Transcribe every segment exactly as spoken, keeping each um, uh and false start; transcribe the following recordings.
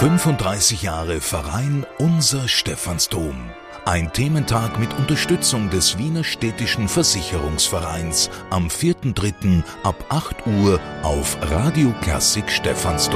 fünfunddreißig Jahre Verein Unser Stephansdom. Ein Thementag mit Unterstützung des Wiener Städtischen Versicherungsvereins am vierten dritten ab acht Uhr auf Radio Klassik Stephansdom.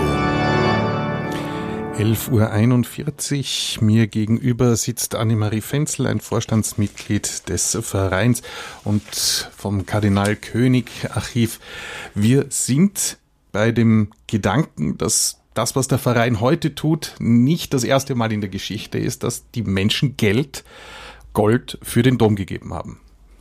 elf Uhr einundvierzig. Mir gegenüber sitzt Annemarie Fenzel, ein Vorstandsmitglied des Vereins und vom Kardinal König Archiv. Wir sind bei dem Gedanken, dass das, was der Verein heute tut, nicht das erste Mal in der Geschichte ist, dass die Menschen Geld, Gold für den Dom gegeben haben.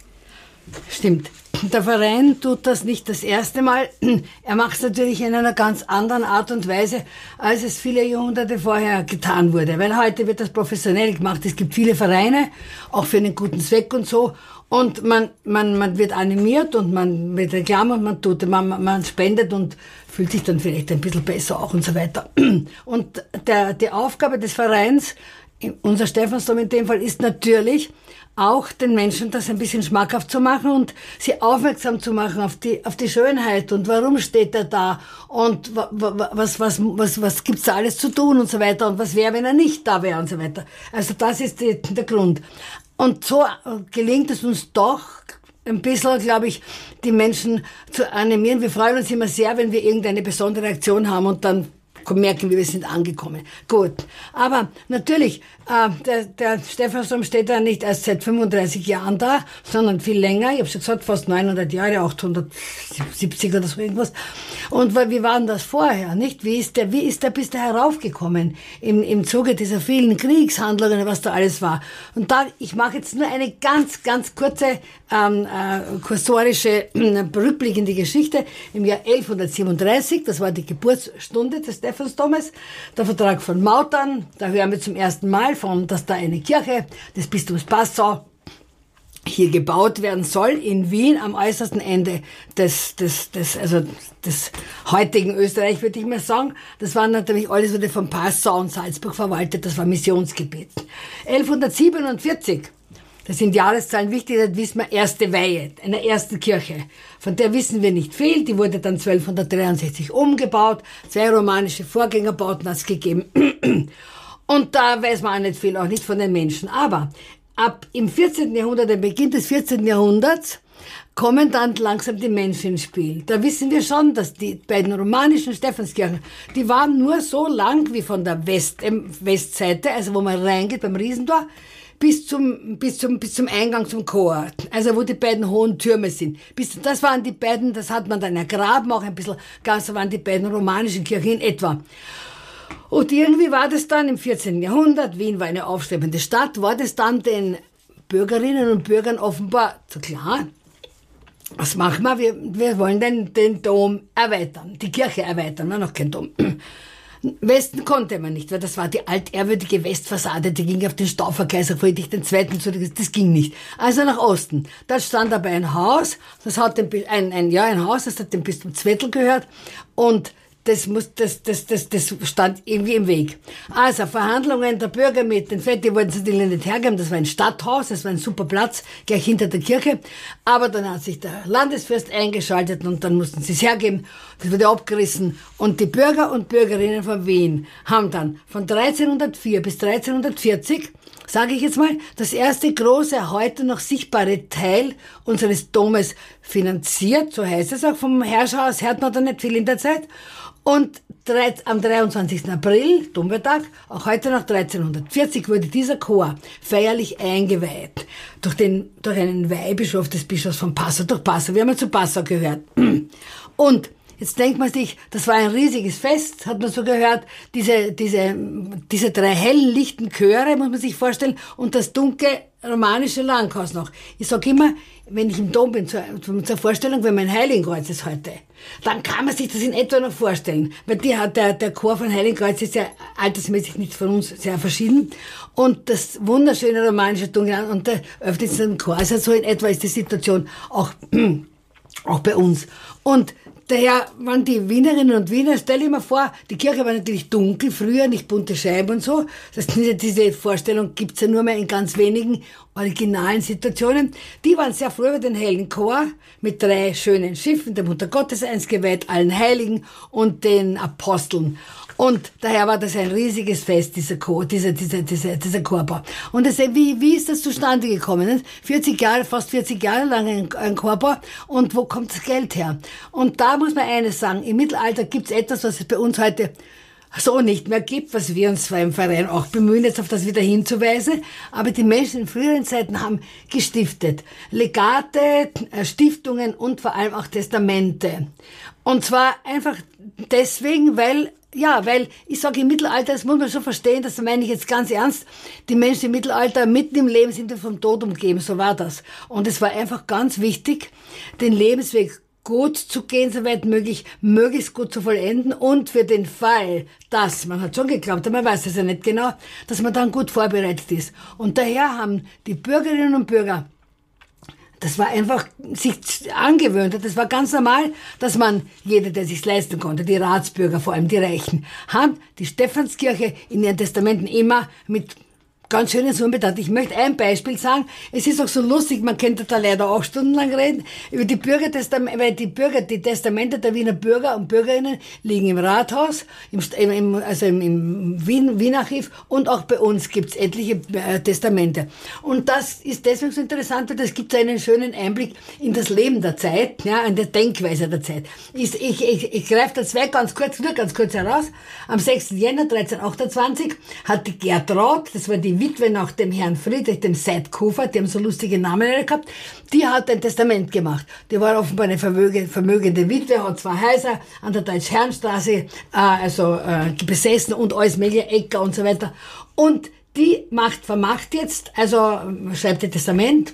Stimmt. Der Verein tut das nicht das erste Mal. Er macht es natürlich in einer ganz anderen Art und Weise, als es viele Jahrhunderte vorher getan wurde. Weil heute wird das professionell gemacht. Es gibt viele Vereine, auch für einen guten Zweck und so. Und man, man, man wird animiert und man wird Reklame und man tut, man, man spendet und fühlt sich dann vielleicht ein bisschen besser auch und so weiter. Und der, die Aufgabe des Vereins, unser Stephansdom in dem Fall, ist natürlich auch den Menschen das ein bisschen schmackhaft zu machen und sie aufmerksam zu machen auf die, auf die Schönheit und warum steht er da und was, was, was, was gibt's da alles zu tun und so weiter und was wäre, wenn er nicht da wäre und so weiter. Also das ist die, der Grund. Und so gelingt es uns doch ein bisschen, glaube ich, die Menschen zu animieren. Wir freuen uns immer sehr, wenn wir irgendeine besondere Aktion haben und dann merken wir, wir sind angekommen. Gut. Aber natürlich, äh, der, der Stephansdom steht ja nicht erst seit fünfunddreißig Jahren da, sondern viel länger. Ich habe schon gesagt, fast neunhundert Jahre, achthundertsiebzig oder so irgendwas. Und wie war denn das vorher, nicht? Wie ist der, wie ist der bis da heraufgekommen? Im, im Zuge dieser vielen Kriegshandlungen, was da alles war. Und da, ich mache jetzt nur eine ganz, ganz kurze, ähm, äh, kursorische äh, Rückblick in die Geschichte. Im Jahr elfhundertsiebenunddreißig, das war die Geburtsstunde des Stephansdomes, der Vertrag von Mautern, da hören wir zum ersten Mal von, dass da eine Kirche des Bistums Passau hier gebaut werden soll, in Wien, am äußersten Ende des, des, des, also des heutigen Österreich, würde ich mal sagen. Das war natürlich alles, wurde von Passau und Salzburg verwaltet, das war Missionsgebiet. elfhundertsiebenundvierzig, das sind Jahreszahlen wichtig, das wissen wir, erste Weihe einer ersten Kirche. Von der wissen wir nicht viel, die wurde dann zwölfhundertdreiundsechzig umgebaut, zwei romanische Vorgängerbauten hat es gegeben. Und da weiß man auch nicht viel, auch nicht von den Menschen. Aber ab im vierzehnten Jahrhundert, am Beginn des vierzehnten Jahrhunderts, kommen dann langsam die Menschen ins Spiel. Da wissen wir schon, dass die beiden romanischen Stephanskirchen, die waren nur so lang wie von der West, äh, Westseite, also wo man reingeht beim Riesentor, bis zum, bis zum, bis zum Eingang zum Chor. Also wo die beiden hohen Türme sind. Bis, das waren die beiden, das hat man dann ergraben, auch ein bisschen, ganz so waren die beiden romanischen Kirchen in etwa. Und irgendwie war das dann im vierzehnten Jahrhundert, Wien war eine aufstrebende Stadt, war das dann den Bürgerinnen und Bürgern offenbar so klar, was machen wir? Wir, wir wollen den, den Dom erweitern, die Kirche erweitern, noch kein Dom. Westen konnte man nicht, weil das war die altehrwürdige Westfassade, die ging auf den Stauferkaiser Friedrich der Zweite zurück, das ging nicht. Also nach Osten. Da stand aber ein Haus, das hat dem, ein, ein, ja, ein Haus, das hat dem Bistum Zwettl gehört und das muss, das, das, das, das stand irgendwie im Weg. Also, Verhandlungen der Bürger mit den Fett, die wollten es natürlich nicht hergeben, das war ein Stadthaus, das war ein super Platz, gleich hinter der Kirche. Aber dann hat sich der Landesfürst eingeschaltet und dann mussten sie es hergeben. Das wurde abgerissen. Und die Bürger und Bürgerinnen von Wien haben dann von dreizehnhundertvier bis dreizehnhundertvierzig, sage ich jetzt mal, das erste große, heute noch sichtbare Teil unseres Domes finanziert, so heißt es auch vom Herrscherhaus, hört man da nicht viel in der Zeit. Und am dreiundzwanzigsten April, Domwertag, auch heute noch dreizehnhundertvierzig, wurde dieser Chor feierlich eingeweiht durch den, durch einen Weihbischof des Bischofs von Passau, durch Passau. Wir haben ja zu Passau gehört. Und jetzt denkt man sich, das war ein riesiges Fest, hat man so gehört, diese, diese, diese drei hellen, lichten Chöre, muss man sich vorstellen, und das dunkle romanische Langhaus noch. Ich sag immer, wenn ich im Dom bin, zur, zur Vorstellung, wenn mein Heiligenkreuz ist heute, dann kann man sich das in etwa noch vorstellen. Weil die hat, der, der Chor von Heiligenkreuz ist ja altersmäßig nicht von uns sehr verschieden. Und das wunderschöne romanische Dunkel, und der öffnet sich den Chor. Also so in etwa ist die Situation auch, auch bei uns. Und daher waren die Wienerinnen und Wiener, stell dir mal vor, die Kirche war natürlich dunkel, früher nicht bunte Scheiben und so. Das, diese, diese Vorstellung gibt's ja nur mehr in ganz wenigen originalen Situationen. Die waren sehr froh über den hellen Chor mit drei schönen Schiffen, der Mutter Gottes eins geweiht, allen Heiligen und den Aposteln. Und daher war das ein riesiges Fest, dieser Chor, dieser, dieser, dieser, dieser Chorbau. Und das, wie, wie ist das zustande gekommen? vierzig Jahre, fast vierzig Jahre lang ein, ein Chorbau. Und wo kommt das Geld her? Und da muss man eines sagen. Im Mittelalter gibt es etwas, was es bei uns heute so nicht mehr gibt, was wir uns zwar im Verein auch bemühen, jetzt auf das wieder hinzuweisen, aber die Menschen in früheren Zeiten haben gestiftet. Legate, Stiftungen und vor allem auch Testamente. Und zwar einfach deswegen, weil, ja, weil, ich sage im Mittelalter, das muss man schon verstehen, das meine ich jetzt ganz ernst, die Menschen im Mittelalter mitten im Leben sind vom Tod umgeben, so war das. Und es war einfach ganz wichtig, den Lebensweg gut zu gehen, soweit möglich, möglichst gut zu vollenden und für den Fall, dass, man hat schon geglaubt, aber man weiß es ja nicht genau, dass man dann gut vorbereitet ist. Und daher haben die Bürgerinnen und Bürger, das war einfach sich angewöhnt, das war ganz normal, dass man, jeder, der sich's leisten konnte, die Ratsbürger, vor allem die Reichen, haben die Stephanskirche in ihren Testamenten immer mit ganz schöne Summen bedacht. Ich möchte ein Beispiel sagen. Es ist auch so lustig, man könnte da leider auch stundenlang reden, über die Bürgertestamente, weil die Bürger, die Testamente der Wiener Bürger und Bürgerinnen liegen im Rathaus, im, im, also im, im Wien, Wien-Archiv und auch bei uns gibt's etliche äh, Testamente. Und das ist deswegen so interessant, weil das gibt einen schönen Einblick in das Leben der Zeit, ja, in der Denkweise der Zeit. Ich, ich, ich, ich greife da zwei ganz kurz, nur ganz kurz heraus. Am sechsten Jänner dreizehnhundertachtundzwanzig hat die Gertraud, das war die Witwe nach dem Herrn Friedrich, dem Seitkofer, die haben so lustige Namen gehabt, die hat ein Testament gemacht. Die war offenbar eine vermögende, vermögende Witwe, hat zwei Häuser an der Deutsch-Herrenstraße, äh, also äh, besessen und alles mögliche, Äcker und so weiter. Und die macht, vermacht jetzt, also schreibt ein Testament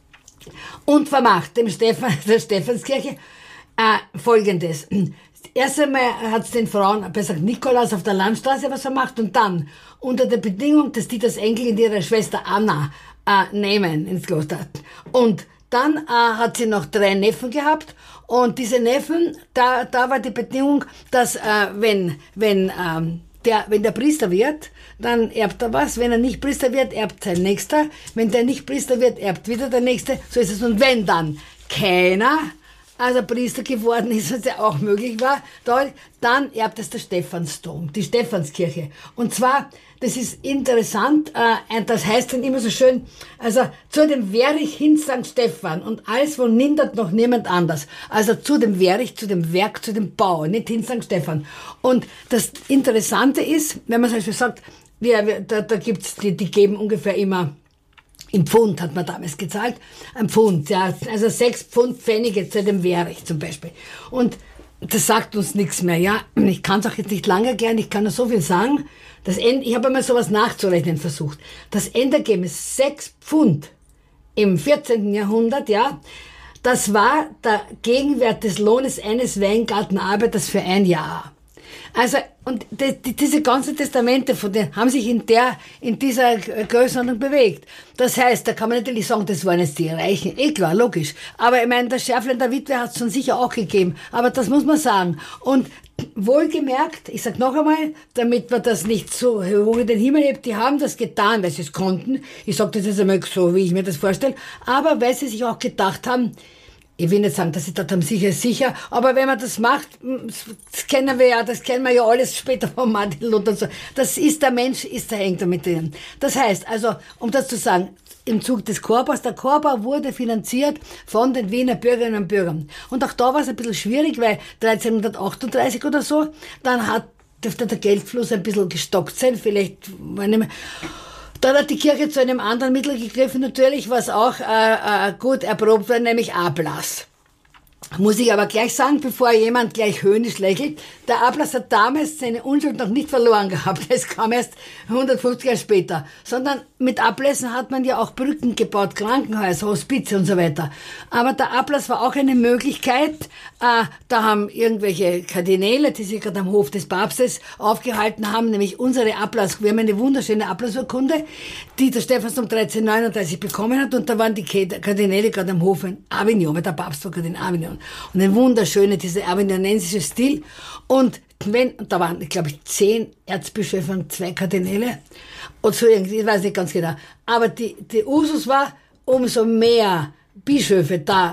und vermacht dem Stephan, der Stephanskirche äh, Folgendes. Erst einmal hat es den Frauen bei Sankt Nikolaus auf der Landstraße was vermacht und dann unter der Bedingung, dass die das Enkelkind ihrer Schwester Anna äh, nehmen ins Kloster. Und dann äh, hat sie noch drei Neffen gehabt und diese Neffen, da, da war die Bedingung, dass äh, wenn, wenn, ähm, der, wenn der Priester wird, dann erbt er was. Wenn er nicht Priester wird, erbt sein Nächster. Wenn der nicht Priester wird, erbt wieder der Nächste. So ist es. Und wenn dann keiner also Priester geworden ist, was ja auch möglich war, dann erbt es der Stephansdom, die Stephanskirche. Und zwar, das ist interessant, äh, das heißt dann immer so schön, also zu dem Werich hin Sankt Stephan und alles, wo nindert noch niemand anders. Also zu dem Werich, zu dem Werk, zu dem Bau, nicht hin Sankt Stephan. Und das Interessante ist, wenn man zum Beispiel sagt, wir, wir, da, da gibt's, die, die geben ungefähr immer im Pfund hat man damals gezahlt, ein Pfund, ja, also sechs Pfund Pfennige zu dem Werich zum Beispiel. Und das sagt uns nichts mehr, ja. Ich kann es auch jetzt nicht lange erklären, ich kann nur so viel sagen. Das End, ich habe einmal sowas nachzurechnen versucht. Das Endergebnis, sechs Pfund im vierzehnten Jahrhundert, ja, das war der Gegenwert des Lohnes eines Weingartenarbeiters für ein Jahr. Also, und die, die, diese ganzen Testamente von denen haben sich in der, in dieser Größenordnung bewegt. Das heißt, da kann man natürlich sagen, das waren jetzt die Reichen. Eh klar, logisch. Aber ich meine, der Schärfländer Witwe hat es schon sicher auch gegeben. Aber das muss man sagen. Und wohlgemerkt, ich sag noch einmal, damit man das nicht so hoch in den Himmel hebt, die haben das getan, weil sie es konnten. Ich sage das jetzt einmal so, wie ich mir das vorstelle. Aber weil sie sich auch gedacht haben, ich will nicht sagen, dass sie das haben, sicher, sicher, aber wenn man das macht, das kennen wir ja, das kennen wir ja alles später von Martin Luther und so. Das ist der Mensch, ist der hängt damit drin. Das heißt, also, um das zu sagen, im Zug des Chorbaus, der Chorbau wurde finanziert von den Wiener Bürgerinnen und Bürgern. Und auch da war es ein bisschen schwierig, weil dreizehnhundertachtunddreißig oder so, dann hat, dürfte der Geldfluss ein bisschen gestockt sein, vielleicht, war nicht mehr. Dann hat die Kirche zu einem anderen Mittel gegriffen, natürlich, was auch äh, äh, gut erprobt war, nämlich Ablass. Muss ich aber gleich sagen, bevor jemand gleich höhnisch lächelt, der Ablass hat damals seine Unschuld noch nicht verloren gehabt. Es kam erst hundertfünfzig Jahre später. Sondern mit Ablässen hat man ja auch Brücken gebaut, Krankenhäuser, Hospize und so weiter. Aber der Ablass war auch eine Möglichkeit. Äh, da haben irgendwelche Kardinäle, die sich gerade am Hof des Papstes aufgehalten haben, nämlich unsere Ablass, wir haben eine wunderschöne Ablassurkunde, die der Stephansdom dreizehnhundertneununddreißig bekommen hat. Und da waren die Kardinäle gerade am Hof in Avignon, weil der Papst war gerade in Avignon. Und ein wunderschöner, dieser avignonensische Stil. Und wenn, und da waren, glaube ich, zehn Erzbischöfe und zwei Kardinäle. Und so irgendwie, ich weiß nicht ganz genau. Aber die, die Usus war, umso mehr Bischöfe da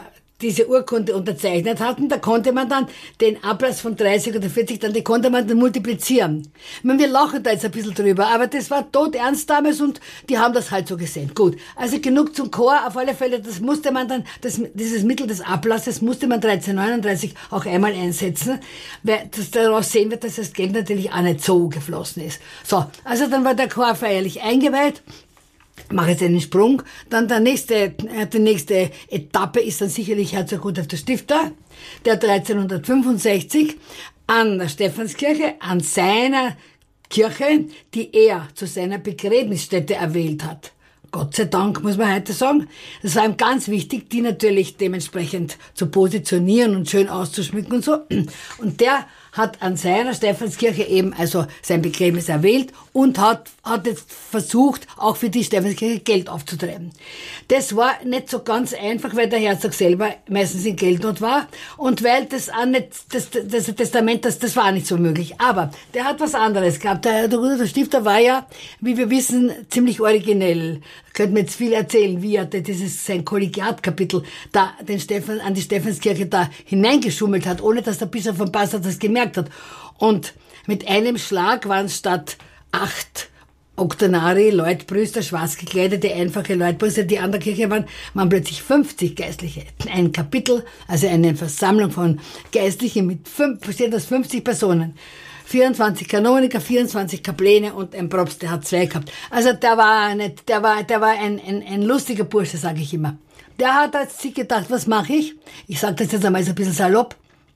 diese Urkunde unterzeichnet hatten, da konnte man dann den Ablass von dreißig oder vierzig, dann, die konnte man dann multiplizieren. Ich meine, wir lachen da jetzt ein bisschen drüber, aber das war todernst damals und die haben das halt so gesehen. Gut, also genug zum Chor, auf alle Fälle, das musste man dann, das, dieses Mittel des Ablasses musste man dreizehnhundertneununddreißig auch einmal einsetzen, weil das daraus sehen wird, dass das Geld natürlich auch nicht so geflossen ist. So, also dann war der Chor feierlich eingeweiht. Mache jetzt einen Sprung. Dann der nächste, die nächste Etappe ist dann sicherlich Herzog Rudolf der Stifter, der dreizehnhundertfünfundsechzig an der Stephanskirche, an seiner Kirche, die er zu seiner Begräbnisstätte erwählt hat. Gott sei Dank, muss man heute sagen. Das war ihm ganz wichtig, die natürlich dementsprechend zu positionieren und schön auszuschmücken und so. Und der hat an seiner Stephanskirche eben also sein Begräbnis erwählt und hat, hat jetzt versucht, auch für die Stephanskirche Geld aufzutreiben. Das war nicht so ganz einfach, weil der Herzog selber meistens in Geldnot war und weil das auch nicht, das, das Testament, das, das war nicht so möglich. Aber der hat was anderes gehabt. Der, der Rudolf der Stifter war ja, wie wir wissen, ziemlich originell. Könnte mir jetzt viel erzählen, wie er dieses, sein Kollegiatkapitel da, den Stephan, an die Stephanskirche da hineingeschummelt hat, ohne dass der Bischof von Passau das gemerkt hat. Und mit einem Schlag waren es statt acht Oktonari, Leutbrüster, schwarz gekleidete, einfache Leutbrüster, die an der Kirche waren, waren plötzlich fünfzig Geistliche. Ein Kapitel, also eine Versammlung von Geistlichen mit fünf, besteht aus fünfzig Personen. vierundzwanzig Kanoniker, vierundzwanzig Kapläne und ein Propst, der hat zwei gehabt. Also der war nicht, der war, der war ein, ein, ein lustiger Bursche, sage ich immer. Der hat sich gedacht, was mache ich? Ich sage das jetzt einmal so ein bisschen salopp.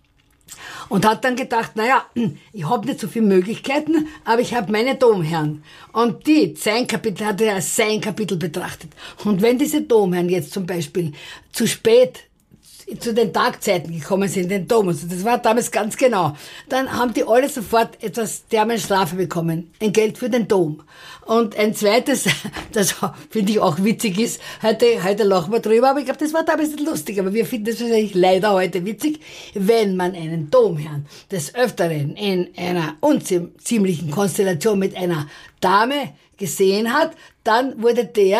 Und hat dann gedacht, naja, ich habe nicht so viele Möglichkeiten, aber ich habe meine Domherren. Und die, sein Kapitel hat er als sein Kapitel betrachtet. Und wenn diese Domherren jetzt zum Beispiel zu spät zu den Tagzeiten gekommen sind, in den Dom, also das war damals ganz genau, dann haben die alle sofort etwas dermal Strafe bekommen. Ein Geld für den Dom. Und ein zweites, das finde ich auch witzig ist, heute, heute lachen wir drüber, aber ich glaube, das war damals nicht lustig, aber wir finden das wahrscheinlich leider heute witzig, wenn man einen Domherrn des Öfteren in einer unziemlichen Konstellation mit einer Dame gesehen hat, dann wurde der,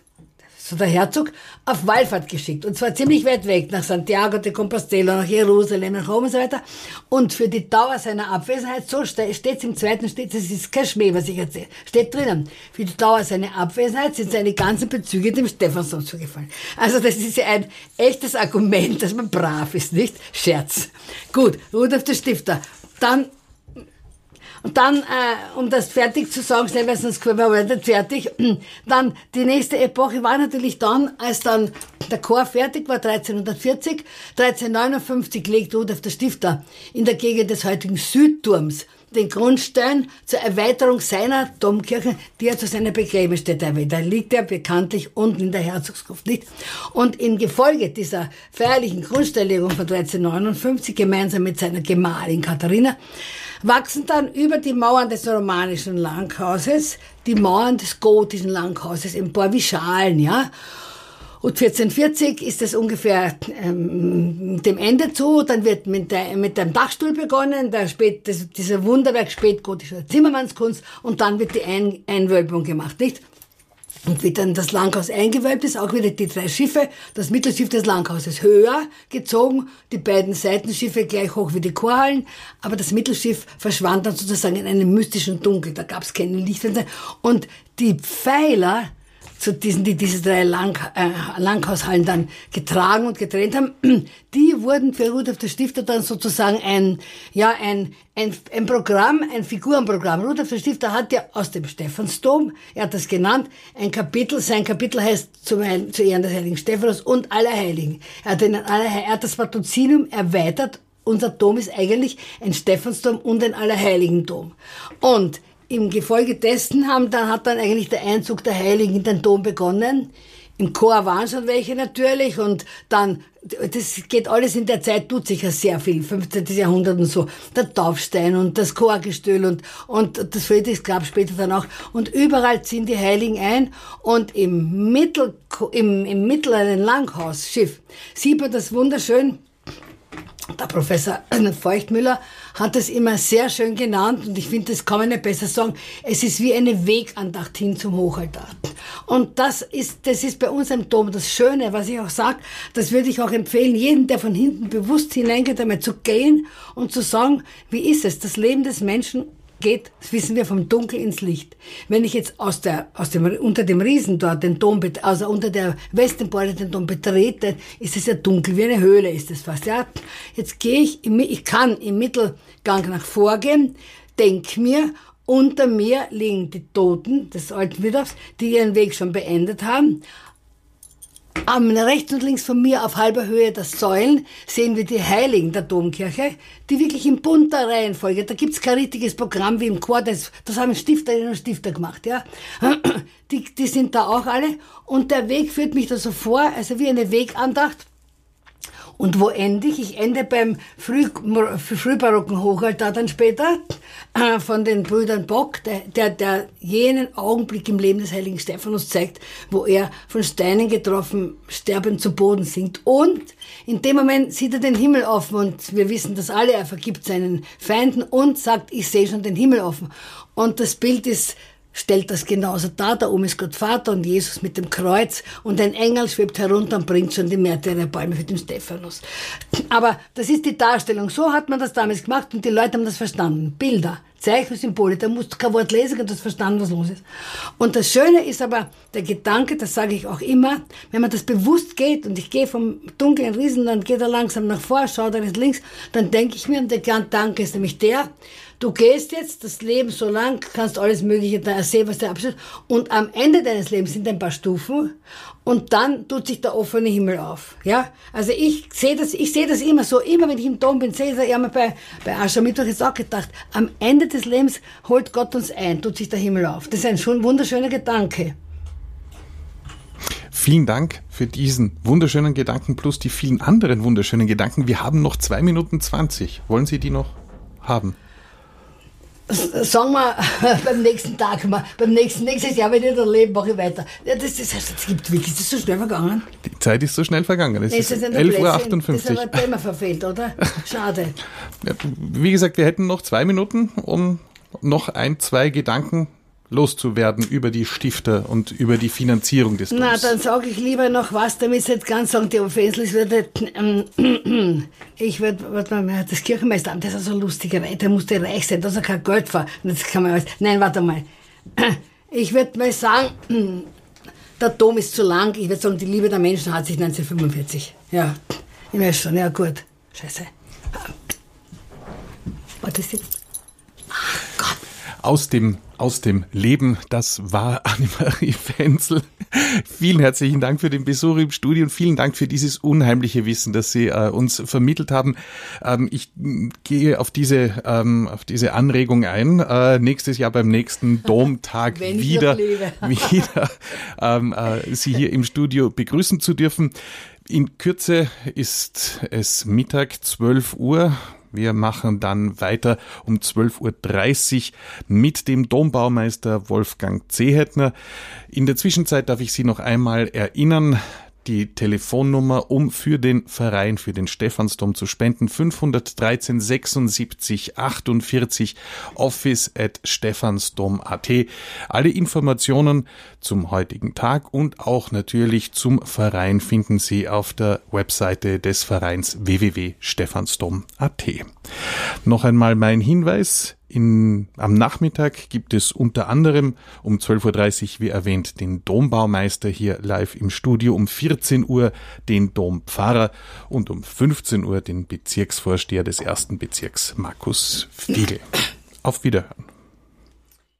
so der Herzog, auf Wallfahrt geschickt. Und zwar ziemlich weit weg, nach Santiago de Compostela, nach Jerusalem, nach Rom und so weiter. Und für die Dauer seiner Abwesenheit, so steht es im zweiten, steht, das ist kein Schmäh, was ich erzähle, steht drinnen. Für die Dauer seiner Abwesenheit sind seine ganzen Bezüge dem Stephansdom zugefallen. Also das ist ja ein echtes Argument, dass man brav ist, nicht? Scherz. Gut, Rudolf der Stifter. Dann Und dann, äh, um das fertig zu sagen, schnell, weil sonst können wir nicht fertig, dann die nächste Epoche war natürlich dann, als dann der Chor fertig war, dreizehnhundertvierzig, dreizehnhundertneunundfünfzig legt Rudolf der Stifter in der Gegend des heutigen Südturms den Grundstein zur Erweiterung seiner Domkirche, die er zu seiner Begräbnisstätte erwähnt. Da liegt er bekanntlich unten in der Herzogsgruft, nicht? Und in Gefolge dieser feierlichen Grundsteinlegung von dreizehnhundertneunundfünfzig, gemeinsam mit seiner Gemahlin Katharina, wachsen dann über die Mauern des romanischen Langhauses die Mauern des gotischen Langhauses empor wie Schalen, ja. Und vierzehnhundertvierzig ist es ungefähr ähm, dem Ende zu. Dann wird mit, der, mit dem Dachstuhl begonnen, der spät, das, dieser Wunderwerk spätgotischer Zimmermannskunst, und dann wird die Ein, Einwölbung gemacht, nicht? Und wie dann das Langhaus eingewölbt ist, auch wieder die drei Schiffe, das Mittelschiff des Langhauses höher gezogen, die beiden Seitenschiffe gleich hoch wie die Chorhallen, aber das Mittelschiff verschwand dann sozusagen in einem mystischen Dunkel, da gab es keine Lichtfenster. Und die Pfeiler, zu diesen, die diese drei Lang, äh, Langhaushallen dann getragen und getrennt haben, die wurden für Rudolf der Stifter dann sozusagen ein, ja, ein, ein, ein Programm, ein Figurenprogramm. Rudolf der Stifter hat ja aus dem Stephansdom, er hat das genannt, ein Kapitel, sein Kapitel heißt zu, zu Ehren des heiligen Stephanus und aller Heiligen. Er hat, den, er hat das Patrozinium erweitert. Unser Dom ist eigentlich ein Stephansdom und ein Allerheiligendom. Und im Gefolge dessen haben dann, hat dann eigentlich der Einzug der Heiligen in den Dom begonnen. Im Chor waren schon welche natürlich, und dann, das geht alles in der Zeit, tut sich ja sehr viel, fünfzehnten Jahrhundert und so, der Taufstein und das Chorgestühl und, und das Friedrichsgrab später dann auch, und überall ziehen die Heiligen ein, und im Mittel, im, im mittleren Langhausschiff sieht man das wunderschön. Der Professor Feuchtmüller hat es immer sehr schön genannt und ich finde, das kann man nicht besser sagen. Es ist wie eine Wegandacht hin zum Hochaltar. Und das ist, das ist bei uns im Dom das Schöne, was ich auch sage, das würde ich auch empfehlen, jedem, der von hinten bewusst hineingeht, einmal zu gehen und zu sagen, wie ist es, das Leben des Menschen geht, das wissen wir, vom Dunkel ins Licht. Wenn ich jetzt aus der, aus dem, unter dem Riesen dort den Dom, also unter der Westempore den Dom betrete, ist es ja dunkel, wie eine Höhle ist es fast, ja. Jetzt gehe ich, im, ich kann im Mittelgang nach vorgehen, denk mir, unter mir liegen die Toten des alten Widorfs, die ihren Weg schon beendet haben. Am rechts und links von mir auf halber Höhe der Säulen sehen wir die Heiligen der Domkirche, die wirklich in bunter Reihenfolge, da gibt's kein richtiges Programm wie im Chor, das, das haben Stifterinnen und Stifter gemacht, ja. Die, die sind da auch alle und der Weg führt mich da so vor, also wie eine Wegandacht. Und wo ende ich? Ich ende beim früh, frühbarocken Hochaltar dann später äh, von den Brüdern Bock, der, der, der jenen Augenblick im Leben des heiligen Stephanus zeigt, wo er von Steinen getroffen, sterbend zu Boden sinkt. Und in dem Moment sieht er den Himmel offen und wir wissen das alle, er vergibt seinen Feinden und sagt, ich sehe schon den Himmel offen. Und das Bild ist, stellt das genauso dar, da oben ist Gott Vater und Jesus mit dem Kreuz und ein Engel schwebt herunter und bringt schon die Märtyrerpalme für den Stephanus. Aber das ist die Darstellung, so hat man das damals gemacht und die Leute haben das verstanden. Bilder, Zeichen, Symbole, da musst du kein Wort lesen und du hast verstanden, was los ist. Und das Schöne ist aber der Gedanke, das sage ich auch immer, wenn man das bewusst geht und ich gehe vom dunklen Riesen, dann geht er langsam nach vor, schaut er links, dann denke ich mir, und der Gedanke ist nämlich der, du gehst jetzt das Leben so lang, kannst alles Mögliche da ersehen, was der Abschluss, und am Ende deines Lebens sind ein paar Stufen und dann tut sich der offene Himmel auf, ja. Also ich sehe das, ich sehe das immer so, immer wenn ich im Dom bin, sehe ich das, ich habe mir bei, bei Aschermittwoch jetzt auch gedacht, am Ende des Lebens holt Gott uns ein, tut sich der Himmel auf. Das ist ein schon wunderschöner Gedanke. Vielen Dank für diesen wunderschönen Gedanken plus die vielen anderen wunderschönen Gedanken. Wir haben noch zwei Minuten zwanzig. Wollen Sie die noch haben? Sagen wir beim nächsten Tag, beim nächsten, nächstes Jahr, wenn ich da lebe, mache ich weiter. Ja, das, das, das gibt wirklich, das ist so schnell vergangen. Die Zeit ist so schnell vergangen. Es nee, ist elf Uhr achtundfünfzig. Das ist aber Thema verfehlt, oder? Schade. Ja, wie gesagt, wir hätten noch zwei Minuten, um noch ein, zwei Gedanken loszuwerden über die Stifter und über die Finanzierung des Doms. Na, dann sage ich lieber noch was, damit ich jetzt ganz sagen, die Offenslis würde, ähm, ich würde, warte mal, das Kirchenmeisteramt, das ist so lustig, der musste reich sein, dass er kein Geld war. Das kann man alles, nein, warte mal. Ich würde mal sagen, der Dom ist zu lang, ich würde sagen, die Liebe der Menschen hat sich neunzehnhundertfünfundvierzig. Ja, ich weiß schon, ja gut, scheiße. Was ist jetzt? Ach Gott. Aus dem, aus dem Leben, das war Annemarie Fensel. Vielen herzlichen Dank für den Besuch im Studio und vielen Dank für dieses unheimliche Wissen, das Sie äh, uns vermittelt haben. Ähm, ich gehe auf diese, ähm, auf diese Anregung ein, äh, nächstes Jahr beim nächsten Domtag wieder, wieder ähm, äh, Sie hier im Studio begrüßen zu dürfen. In Kürze ist es Mittag, zwölf Uhr. Wir machen dann weiter um zwölf Uhr dreißig mit dem Dombaumeister Wolfgang Zehetner. In der Zwischenzeit darf ich Sie noch einmal erinnern, die Telefonnummer, um für den Verein, für den Stephansdom zu spenden, fünfhundertdreizehn sechsundsiebzig achtundvierzig, office at stephansdom punkt at. Alle Informationen zum heutigen Tag und auch natürlich zum Verein finden Sie auf der Webseite des Vereins w w w punkt stephansdom punkt at. Noch einmal mein Hinweis. In, am Nachmittag gibt es unter anderem um zwölf Uhr dreißig, wie erwähnt, den Dombaumeister hier live im Studio, um vierzehn Uhr den Dompfarrer und um fünfzehn Uhr den Bezirksvorsteher des ersten Bezirks, Markus Fiegel. Auf Wiederhören.